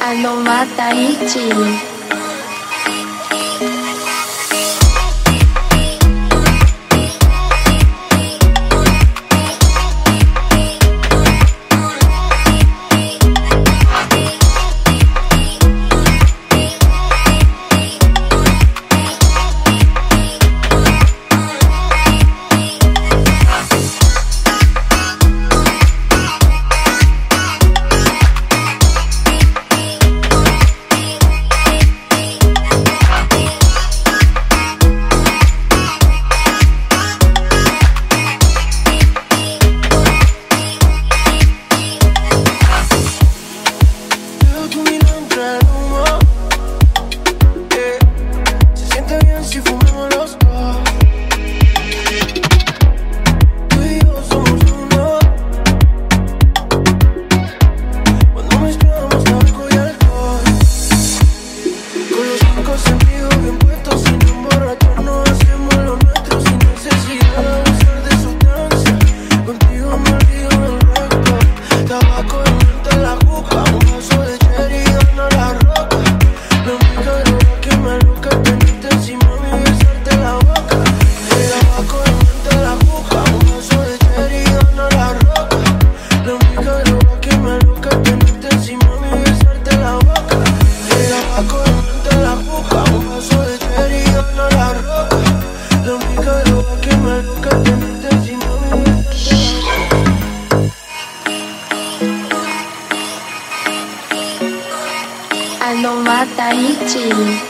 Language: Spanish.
Ando Mataichi. Si fumamos los dos, tú y yo somos uno. Cuando mezclamos tabaco y alcohol, con los 5 sentidos bien puestos, sin emborracharnos hacemos lo nuestro sin necesidad de abusar de sustancia. Contigo me olvido del resto. Tabaco aumenta la juca, un vaso de cherry gana la roca. La única droga que me aloca es tenerte encima. Ando Mataichi.